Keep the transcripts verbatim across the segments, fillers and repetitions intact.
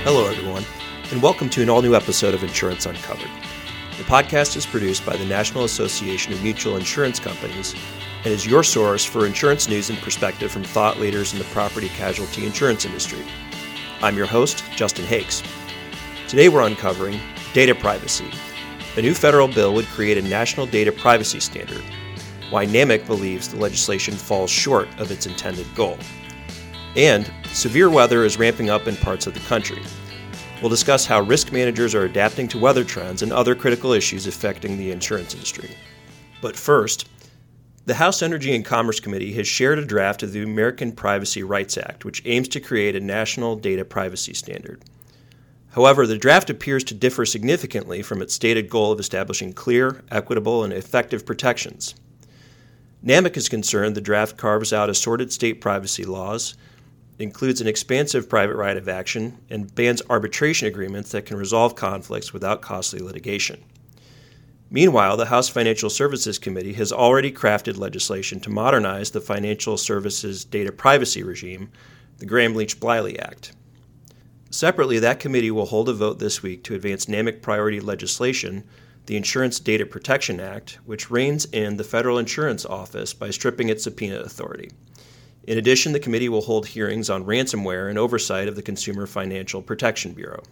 Hello, everyone, and welcome to an all-new episode of Insurance Uncovered. The podcast is produced by the National Association of Mutual Insurance Companies and is your source for insurance news and perspective from thought leaders in the property casualty insurance industry. I'm your host, Justin Hakes. Today we're uncovering data privacy. A new federal bill would create a national data privacy standard, why NAMIC believes the legislation falls short of its intended goal. And severe weather is ramping up in parts of the country. We'll discuss how risk managers are adapting to weather trends and other critical issues affecting the insurance industry. But first, the House Energy and Commerce Committee has shared a draft of the American Privacy Rights Act, which aims to create a national data privacy standard. However, the draft appears to differ significantly from its stated goal of establishing clear, equitable, and effective protections. NAMIC is concerned the draft carves out assorted state privacy laws, includes an expansive private right of action, and bans arbitration agreements that can resolve conflicts without costly litigation. Meanwhile, the House Financial Services Committee has already crafted legislation to modernize the financial services data privacy regime, the Gramm-Leach-Bliley Act. Separately, that committee will hold a vote this week to advance NAMIC priority legislation, the Insurance Data Protection Act, which reins in the Federal Insurance Office by stripping its subpoena authority. In addition, the committee will hold hearings on ransomware and oversight of the Consumer Financial Protection Bureau.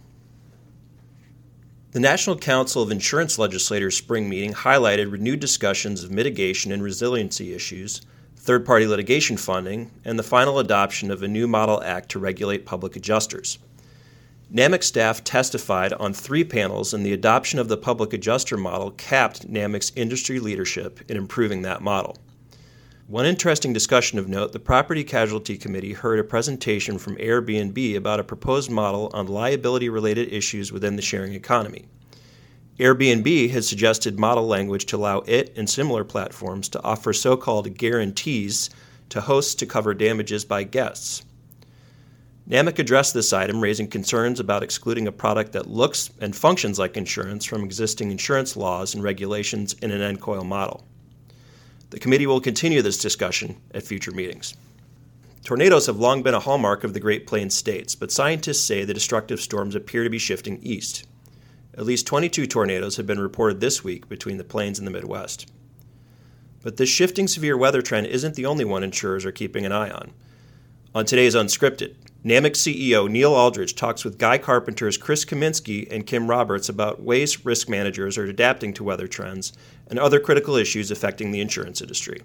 The National Council of Insurance Legislators' spring meeting highlighted renewed discussions of mitigation and resiliency issues, third-party litigation funding, and the final adoption of a new model act to regulate public adjusters. NAMIC staff testified on three panels, and the adoption of the public adjuster model capped NAMIC's industry leadership in improving that model. One interesting discussion of note, the Property Casualty Committee heard a presentation from Airbnb about a proposed model on liability-related issues within the sharing economy. Airbnb has suggested model language to allow it and similar platforms to offer so-called guarantees to hosts to cover damages by guests. NAMIC addressed this item, raising concerns about excluding a product that looks and functions like insurance from existing insurance laws and regulations in an end-coil model. The committee will continue this discussion at future meetings. Tornadoes have long been a hallmark of the Great Plains states, but scientists say the destructive storms appear to be shifting east. At least twenty-two tornadoes have been reported this week between the plains and the Midwest. But this shifting severe weather trend isn't the only one insurers are keeping an eye on. On today's Unscripted, NAMIC C E O Neil Aldridge talks with Guy Carpenter's Chris Kaminsky and Kim Roberts about ways risk managers are adapting to weather trends and other critical issues affecting the insurance industry.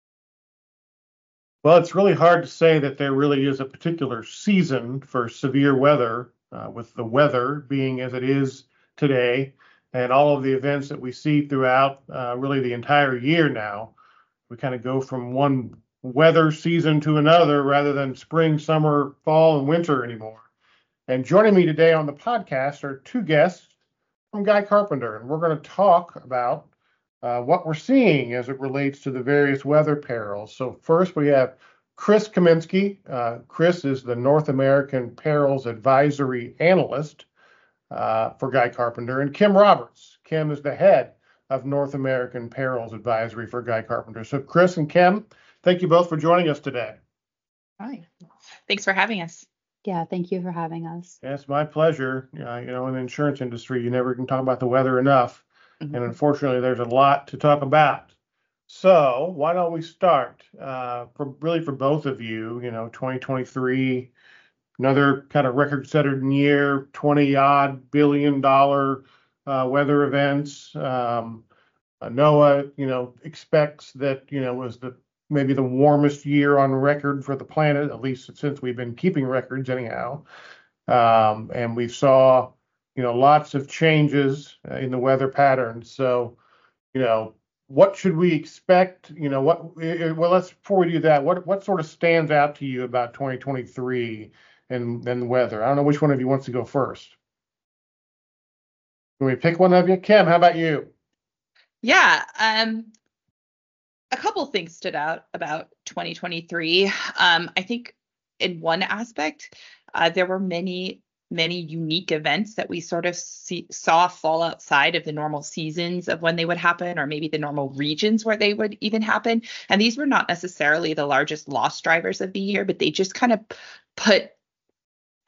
Well, it's really hard to say that there really is a particular season for severe weather, uh, with the weather being as it is today and all of the events that we see throughout uh, really the entire year now. We kind of go from one weather season to another rather than spring, summer, fall, and winter anymore. And joining me today on the podcast are two guests from Guy Carpenter, and we're going to talk about uh, what we're seeing as it relates to the various weather perils. So first we have Chris Kaminsky. Uh, Chris is the North American Perils Advisory Analyst uh, for Guy Carpenter, and Kim Roberts. Kim is the head of North American Perils Advisory for Guy Carpenter. So Chris and Kim, thank you both for joining us today. Hi. Thanks for having us. Yeah, thank you for having us. Yes, my pleasure. Uh, you know, in the insurance industry, you never can talk about the weather enough. Mm-hmm. And unfortunately, there's a lot to talk about. So why don't we start? Uh, for really for both of you, you know, twenty twenty-three, another kind of record-setting year, twenty odd billion dollar uh, weather events. Um, uh, NOAA, you know, expects that, you know, was the maybe the warmest year on record for the planet, at least since we've been keeping records anyhow. Um, and we saw, you know, lots of changes uh, in the weather patterns. So, you know, what should we expect? You know, what, well, let's, before we do that, what, what sort of stands out to you about twenty twenty-three and, and the weather? I don't know which one of you wants to go first. Can we pick one of you? Kim, how about you? Yeah. Um, A couple things stood out about twenty twenty-three. Um, I think in one aspect, uh, there were many, many unique events that we sort of see, saw fall outside of the normal seasons of when they would happen, or maybe the normal regions where they would even happen. And these were not necessarily the largest loss drivers of the year, but they just kind of put put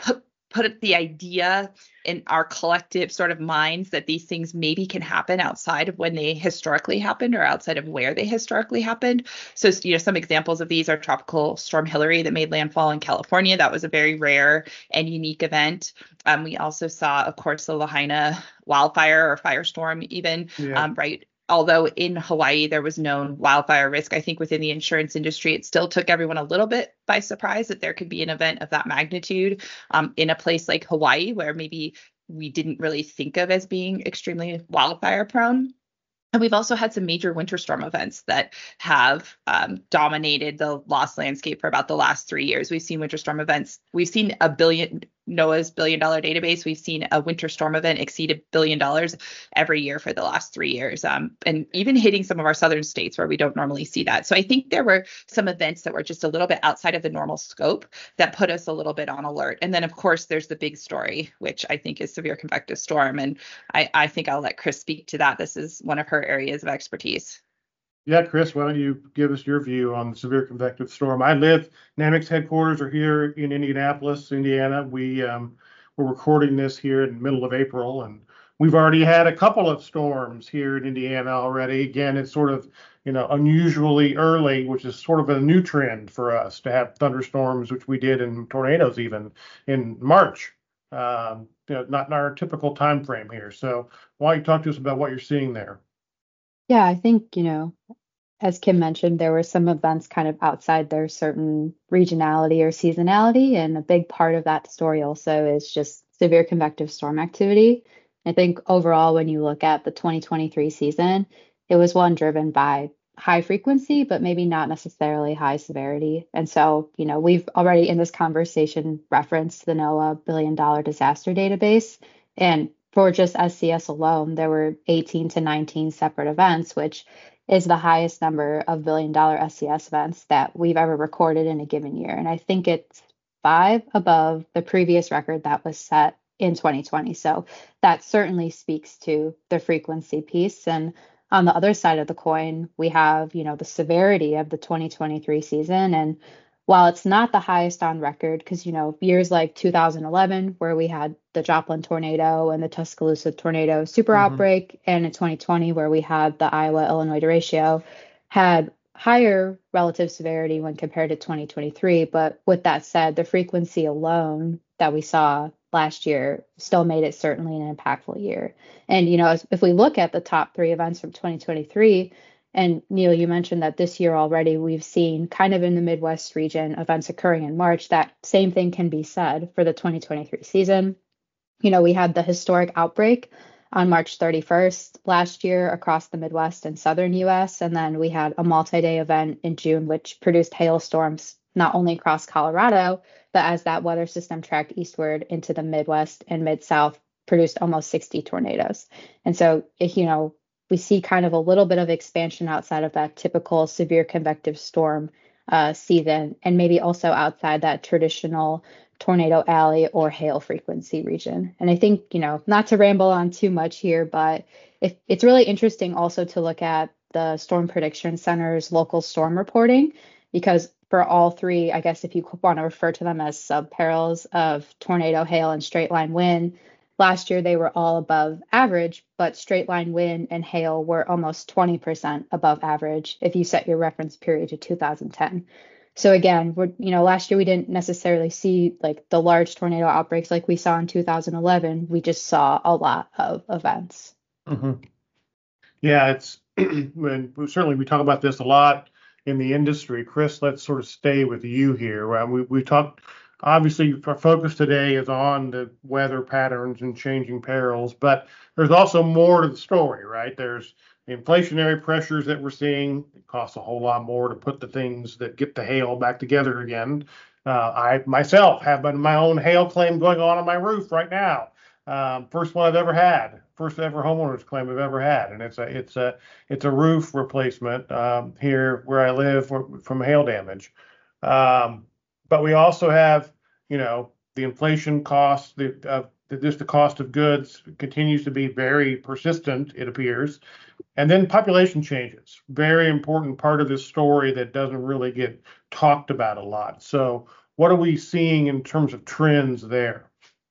put the idea in our collective sort of minds that these things maybe can happen outside of when they historically happened or outside of where they historically happened. So, you know, some examples of these are Tropical Storm Hilary that made landfall in California. That was a very rare and unique event. Um, we also saw, of course, the Lahaina wildfire or firestorm even, Yeah. um, right? Although in Hawaii, there was known wildfire risk, I think within the insurance industry, it still took everyone a little bit by surprise that there could be an event of that magnitude um, in a place like Hawaii, where maybe we didn't really think of as being extremely wildfire prone. And we've also had some major winter storm events that have um, dominated the loss landscape for about the last three years. We've seen winter storm events. We've seen a billion, NOAA's billion dollar database. We've seen a winter storm event exceed a billion dollars every year for the last three years. Um, and even hitting some of our southern states where we don't normally see that. So I think there were some events that were just a little bit outside of the normal scope that put us a little bit on alert. And then, of course, there's the big story, which I think is severe convective storm. And I, I think I'll let Chris speak to that. This is one of her areas of expertise. Yeah, Chris, why don't you give us your view on the severe convective storm? I live, NAMIC's headquarters are here in Indianapolis, Indiana. We, um, we're recording this here in the middle of April, and we've already had a couple of storms here in Indiana already. Again, it's sort of, you know, unusually early, which is sort of a new trend for us to have thunderstorms, which we did, in tornadoes even in March. Um, you know, not in our typical time frame here. So why don't you talk to us about what you're seeing there? Yeah, I think, you know, as Kim mentioned, there were some events kind of outside their certain regionality or seasonality. And a big part of that story also is just severe convective storm activity. I think overall, when you look at the twenty twenty-three season, it was one driven by high frequency, but maybe not necessarily high severity. And so, you know, we've already in this conversation referenced the NOAA billion dollar disaster database. And for just S C S alone, there were eighteen to nineteen separate events, which is the highest number of billion dollar S C S events that we've ever recorded in a given year. And I think it's five above the previous record that was set in twenty twenty. So that certainly speaks to the frequency piece. And on the other side of the coin, we have, you know, the severity of the twenty twenty-three season. And while it's not the highest on record, because, you know, years like two thousand eleven, where we had the Joplin tornado and the Tuscaloosa tornado super Mhm. outbreak, and in twenty twenty, where we had the Iowa-Illinois derecho, had higher relative severity when compared to twenty twenty-three. But with that said, the frequency alone that we saw last year still made it certainly an impactful year. And, you know, as, if we look at the top three events from twenty twenty-three, and Neil, you mentioned that this year already we've seen kind of in the Midwest region events occurring in March. That same thing can be said for the twenty twenty-three season. You know, we had the historic outbreak on March thirty-first last year across the Midwest and southern U S. And then we had a multi-day event in June, which produced hailstorms not only across Colorado, but as that weather system tracked eastward into the Midwest and Mid-South, produced almost sixty tornadoes. And so, if, you know, we see kind of a little bit of expansion outside of that typical severe convective storm uh, season, and maybe also outside that traditional tornado alley or hail frequency region. And I think, you know, not to ramble on too much here, but if, it's really interesting also to look at the Storm Prediction Center's local storm reporting, because for all three, I guess if you want to refer to them as sub-perils of tornado, hail, and straight line wind, last year they were all above average, but straight line wind and hail were almost twenty percent above average if you set your reference period to two thousand ten. So again, we're, you know, last year we didn't necessarily see like the large tornado outbreaks like we saw in two thousand eleven. We just saw a lot of events. Mm-hmm. Yeah, it's when certainly we talk about this a lot in the industry. Chris, let's sort of stay with you here. Right? We we talked. Obviously, our focus today is on the weather patterns and changing perils, but there's also more to the story, right? There's the inflationary pressures that we're seeing. It costs a whole lot more to put the things that get the hail back together again. Uh, I myself have my own hail claim going on on my roof right now. Um, first one I've ever had, first ever homeowner's claim I've ever had, and it's a it's a it's a roof replacement um, here where I live for, from hail damage. Um, But we also have, you know, the inflation costs, the, uh, the just the cost of goods continues to be very persistent, it appears. And then population changes, very important part of this story that doesn't really get talked about a lot. So what are we seeing in terms of trends there?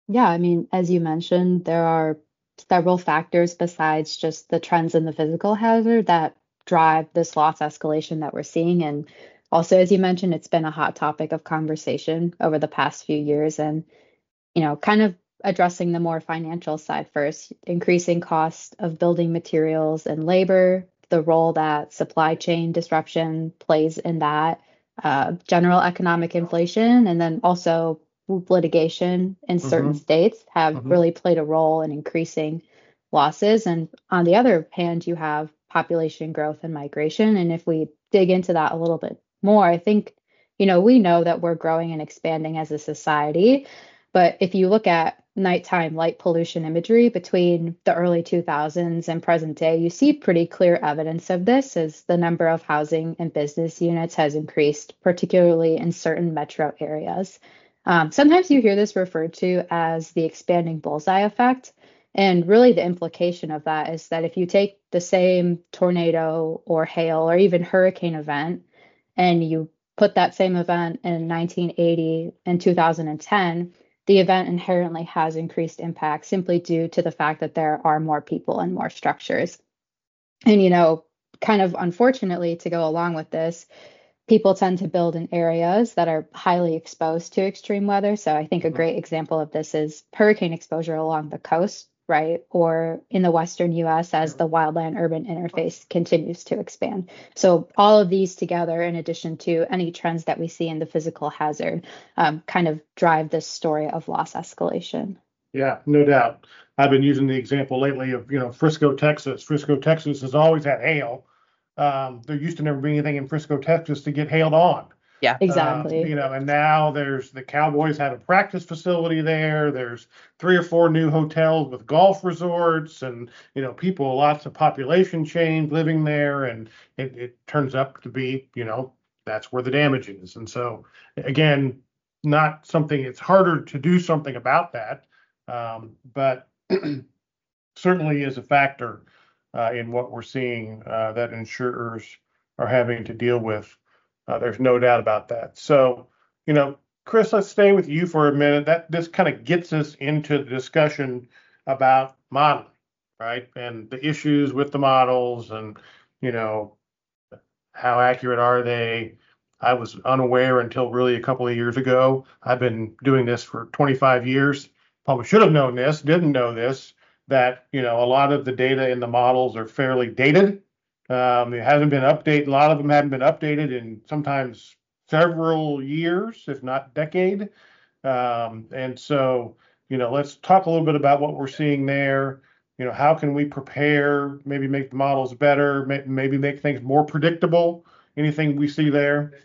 Yeah, I mean, as you mentioned, there are several factors besides just the trends in the physical hazard that drive this loss escalation that we're seeing. And also, as you mentioned, it's been a hot topic of conversation over the past few years. And, you know, kind of addressing the more financial side first, increasing cost of building materials and labor, the role that supply chain disruption plays in that, uh, general economic inflation, and then also litigation in certain Mm-hmm. states have Mm-hmm. really played a role in increasing losses. And on the other hand, you have population growth and migration. And if we dig into that a little bit more, I think, you know, we know that we're growing and expanding as a society. But if you look at nighttime light pollution imagery between the early two thousands and present day, you see pretty clear evidence of this as the number of housing and business units has increased, particularly in certain metro areas. Um, sometimes you hear this referred to as the expanding bullseye effect. And really, the implication of that is that if you take the same tornado or hail or even hurricane event and you put that same event in nineteen eighty and two thousand ten, the event inherently has increased impact simply due to the fact that there are more people and more structures. And, you know, kind of unfortunately, to go along with this, people tend to build in areas that are highly exposed to extreme weather. So I think a great example of this is hurricane exposure along the coast, right? Or in the Western U S as the wildland urban interface continues to expand. So all of these together, in addition to any trends that we see in the physical hazard, um, kind of drive this story of loss escalation. Yeah, no doubt. I've been using the example lately of, you know, Frisco, Texas. Frisco, Texas has always had hail. Um, there used to never be anything in Frisco, Texas to get hailed on. Yeah. Uh, Exactly. you know, and now there's the Cowboys have a practice facility there. There's three or four new hotels with golf resorts, and you know, people, lots of population change living there, and it, it turns up to be, you know, that's where the damage is. And so, again, not something. It's harder to do something about that, um, but certainly is a factor uh, in what we're seeing uh, that insurers are having to deal with. Uh, there's no doubt about that. So, you know, Chris, let's stay with you for a minute. That this kind of gets us into the discussion about modeling, right? And the issues with the models and, you know, how accurate are they? I was unaware until really a couple of years ago. I've been doing this for twenty-five years. Probably should have known this, didn't know this, that, you know, a lot of the data in the models are fairly dated. Um, it hasn't been updated. A lot of them haven't been updated in sometimes several years, if not decade. Um, and so, you know, let's talk a little bit about what we're seeing there. You know, how can we prepare, maybe make the models better, may, maybe make things more predictable? Anything we see there?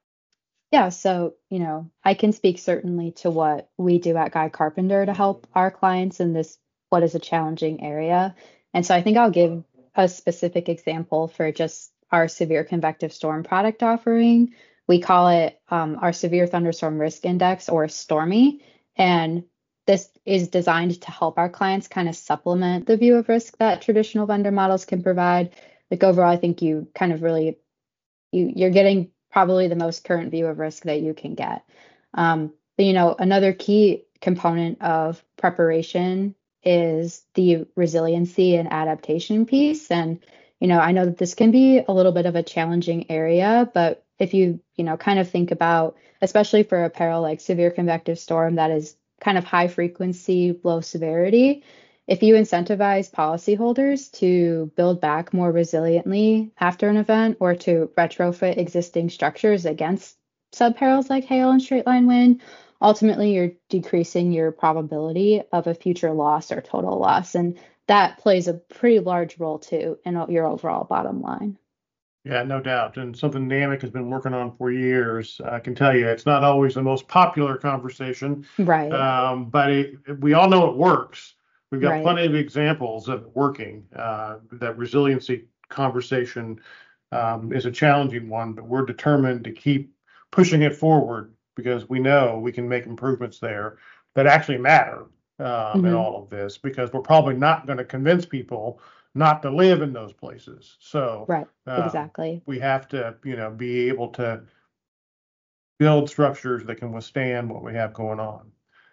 Yeah, so, you know, I can speak certainly to what we do at Guy Carpenter to help our clients in this, what is a challenging area. And so I think I'll give a specific example for just our severe convective storm product offering. We call it um, our Severe Thunderstorm Risk Index, or STORMY. And this is designed to help our clients kind of supplement the view of risk that traditional vendor models can provide. Like overall, I think you kind of really you you're getting probably the most current view of risk that you can get. Um, but you know, another key component of preparation is the resiliency and adaptation piece. And you know, I know that this can be a little bit of a challenging area, but if you you know kind of think about, especially for a peril like severe convective storm that is kind of high frequency, low severity, if you incentivize policyholders to build back more resiliently after an event or to retrofit existing structures against subperils like hail and straight line wind, ultimately you're decreasing your probability of a future loss or total loss. And that plays a pretty large role too in your overall bottom line. Yeah, no doubt. And something NAMIC has been working on for years. I can tell you, it's not always the most popular conversation, Right, um, but it, we all know it works. We've got right. plenty of examples of it working. Uh, that resiliency conversation um, is a challenging one, but we're determined to keep pushing it forward because we know we can make improvements there that actually matter um, in Hmm. all of this, because we're probably not going to convince people not to live in those places. So Right, um, exactly. we have to, you know, be able to build structures that can withstand what we have going on.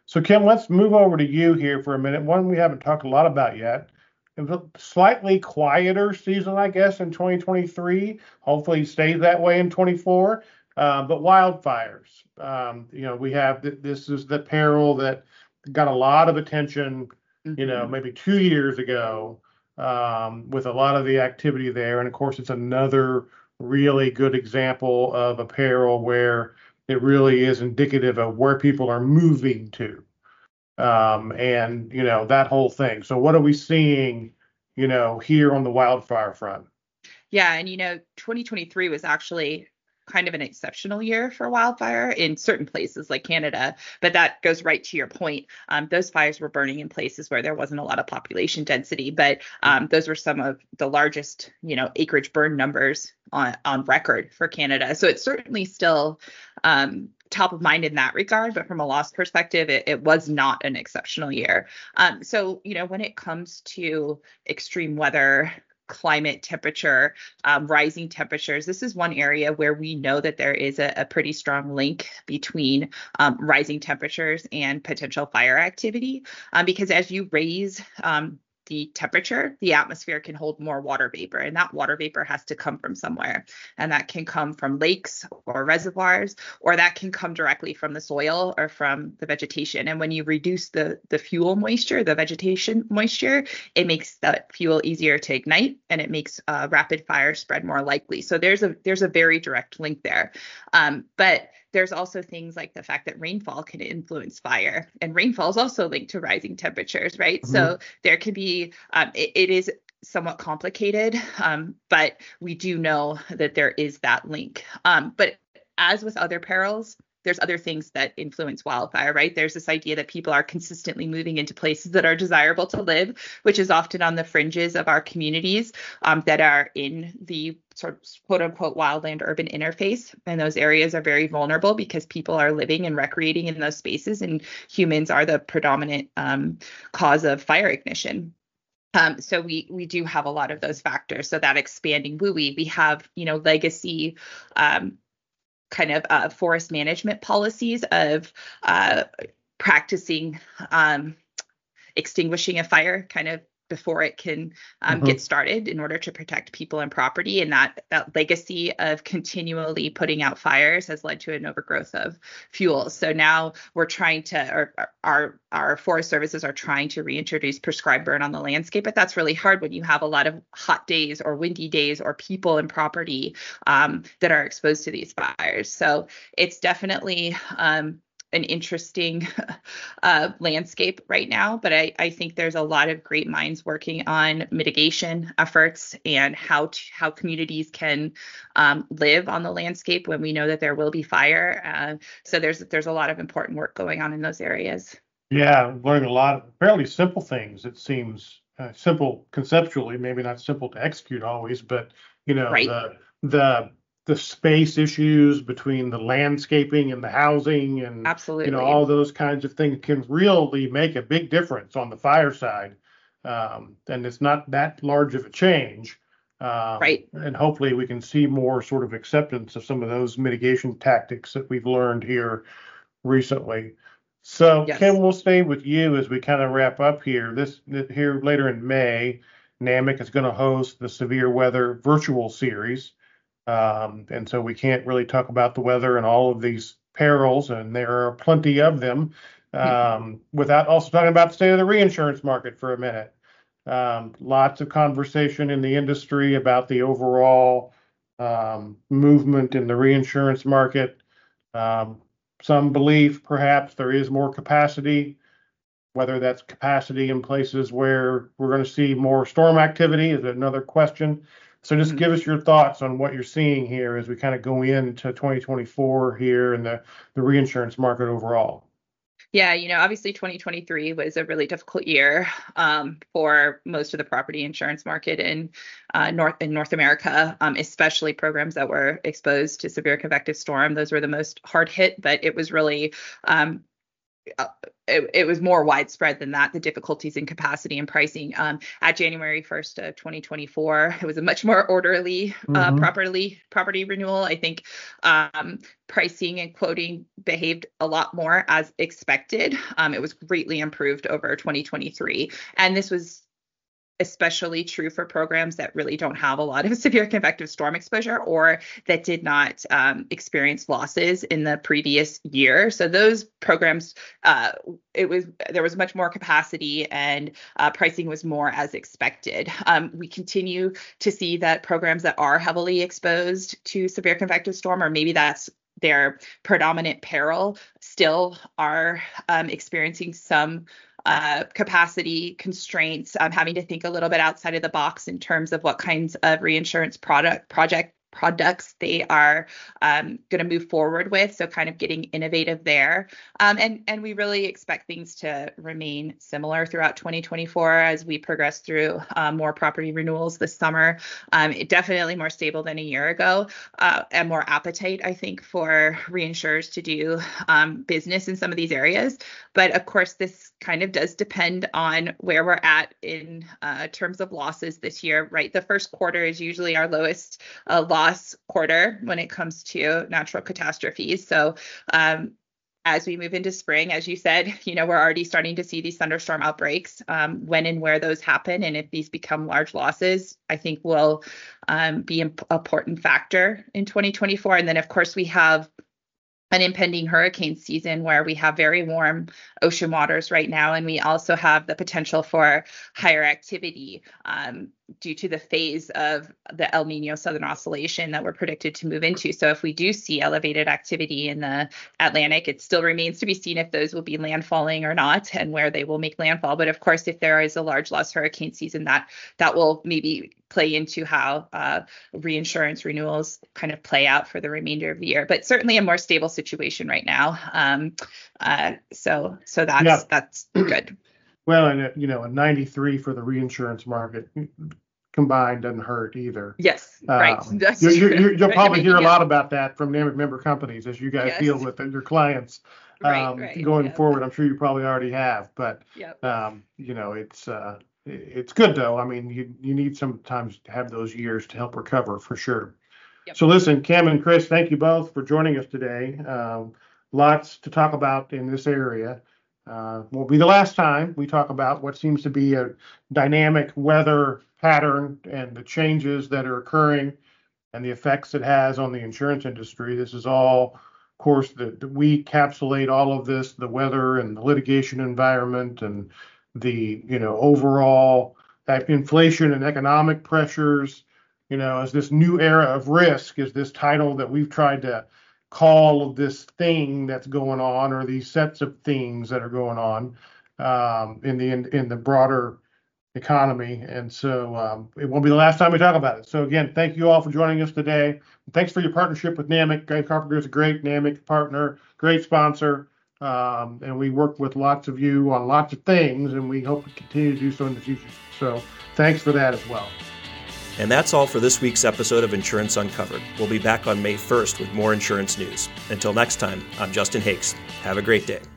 So Kim, let's move over to you here for a minute. One we haven't talked a lot about yet. It was a slightly quieter season, I guess, in twenty twenty-three. Hopefully it stays that way in twenty-four. Uh, but wildfires, um, you know, we have th- this is the peril that got a lot of attention, mm-hmm. you know, maybe two years ago, um, with a lot of the activity there. And of course, it's another really good example of a peril where it really is indicative of where people are moving to. Um, and, you know, that whole thing. So what are we seeing, you know, here on the wildfire front? Yeah. And, you know, twenty twenty-three was actually kind of an exceptional year for wildfire in certain places like Canada. But that goes right to your point. Um, those fires were burning in places where there wasn't a lot of population density, but um, those were some of the largest, you know, acreage burn numbers on, on record for Canada. So it's certainly still um, top of mind in that regard. But from a loss perspective, it, it was not an exceptional year. Um, so, you know, when it comes to extreme weather, climate, temperature, um, rising temperatures. This is one area where we know that there is a, a pretty strong link between um, rising temperatures and potential fire activity, um, because as you raise um, the temperature, the atmosphere can hold more water vapor, and that water vapor has to come from somewhere. And that can come from lakes or reservoirs, or that can come directly from the soil or from the vegetation. And when you reduce the, the fuel moisture, the vegetation moisture, it makes that fuel easier to ignite, and it makes uh, rapid fire spread more likely. So there's a there's a very direct link there. Um, but there's also things like the fact that rainfall can influence fire, and rainfall is also linked to rising temperatures, right? Mm-hmm. So there can be, um, it, it is somewhat complicated, um, but we do know that there is that link. Um, but as with other perils, there's other things that influence wildfire, right? There's this idea that people are consistently moving into places that are desirable to live, which is often on the fringes of our communities um, that are in the sort of quote unquote wildland urban interface. And those areas are very vulnerable because people are living and recreating in those spaces, and humans are the predominant um, cause of fire ignition. Um, so we we do have a lot of those factors. So that expanding W U I, we have, you know, legacy um, kind of uh, forest management policies of uh, practicing um, extinguishing a fire kind of before it can um, mm-hmm. get started in order to protect people and property. And that that legacy of continually putting out fires has led to an overgrowth of fuels. So now we're trying to, or our our forest services are trying to reintroduce prescribed burn on the landscape, but that's really hard when you have a lot of hot days or windy days or people and property um, that are exposed to these fires. So it's definitely um, an interesting uh, landscape right now, but I, I think there's a lot of great minds working on mitigation efforts and how to, how communities can um, live on the landscape when we know that there will be fire. Uh, so there's there's a lot of important work going on in those areas. Yeah, I'm learning a lot of fairly simple things. It seems uh, simple conceptually, maybe not simple to execute always, but you know, right. the the the space issues between the landscaping and the housing and absolutely, you know, all those kinds of things can really make a big difference on the fire side. Um, and it's not that large of a change. Um, right. And hopefully we can see more sort of acceptance of some of those mitigation tactics that we've learned here recently. So yes. Kim, we'll stay with you as we kind of wrap up here. This here later in May, NAMIC is going to host the Severe Weather Virtual Series. Um, and so we can't really talk about the weather and all of these perils, and there are plenty of them, um, without also talking about the state of the reinsurance market for a minute. Um, lots of conversation in the industry about the overall um, movement in the reinsurance market. Um, some believe perhaps there is more capacity, whether that's capacity in places where we're going to see more storm activity is another question. So just give us your thoughts on what you're seeing here as we kind of go into twenty twenty-four here in the, the reinsurance market overall. Yeah, you know, obviously twenty twenty-three was a really difficult year um, for most of the property insurance market in uh, North in North America, um, especially programs that were exposed to severe convective storm. Those were the most hard hit, but it was really um, uh, it, it was more widespread than that, the difficulties in capacity and pricing. Um, at January first of twenty twenty-four, it was a much more orderly, mm-hmm. uh, properly property renewal. I think um, pricing and quoting behaved a lot more as expected. Um, it was greatly improved over twenty twenty-three. And this was especially true for programs that really don't have a lot of severe convective storm exposure or that did not um, experience losses in the previous year. So those programs, uh, it was there was much more capacity and uh, pricing was more as expected. Um, we continue to see that programs that are heavily exposed to severe convective storm, or maybe that's their predominant peril, still are um, experiencing some Uh, capacity constraints, um, having to think a little bit outside of the box in terms of what kinds of reinsurance product project products they are um, going to move forward with. So kind of getting innovative there. Um, and, and we really expect things to remain similar throughout twenty twenty-four as we progress through um, more property renewals this summer. Um, it definitely more stable than a year ago uh, and more appetite, I think, for reinsurers to do um, business in some of these areas. But of course, this kind of does depend on where we're at in uh, terms of losses this year, right? The first quarter is usually our lowest uh, loss quarter when it comes to natural catastrophes. So um, as we move into spring, as you said, you know, we're already starting to see these thunderstorm outbreaks. Um, when and where those happen, and if these become large losses, I think will um, be an important factor in twenty twenty-four. And then, of course, we have an impending hurricane season where we have very warm ocean waters right now, and we also have the potential for higher activity um, due to the phase of the El Nino Southern Oscillation that we're predicted to move into. So if we do see elevated activity in the Atlantic, it still remains to be seen if those will be landfalling or not and where they will make landfall. But of course, if there is a large loss hurricane season, that that will maybe play into how uh, reinsurance renewals kind of play out for the remainder of the year. But certainly a more stable situation right now. Um, uh, so so that's yeah. that's good. Well, and, you know, a ninety-three for the reinsurance market combined doesn't hurt either. Yes, right. Um, you're, you're, you'll probably hear a lot about that from NAMIC member companies as you guys yes. deal with your clients um, right, right. going yep. forward. I'm sure you probably already have, but, yep. um, you know, it's uh, it's good, though. I mean, you, you need sometimes to have those years to help recover for sure. Yep. So listen, Kim and Chris, thank you both for joining us today. Um, lots to talk about in this area. Uh, will be the last time we talk about what seems to be a dynamic weather pattern and the changes that are occurring and the effects it has on the insurance industry. This is all, of course, that we encapsulate all of this, the weather and the litigation environment and the, you know, overall inflation and economic pressures, you know, as this new era of risk is this title that we've tried to call of this thing that's going on, or these sets of things that are going on um, in the in, in the broader economy. And so um, it won't be the last time we talk about it. So again, thank you all for joining us today. Thanks for your partnership with NAMIC. Guy Carpenter is a great NAMIC partner, great sponsor, um, and we work with lots of you on lots of things, and we hope to continue to do so in the future. So thanks for that as well. And that's all for this week's episode of Insurance Uncovered. We'll be back on May first with more insurance news. Until next time, I'm Justin Hakes. Have a great day.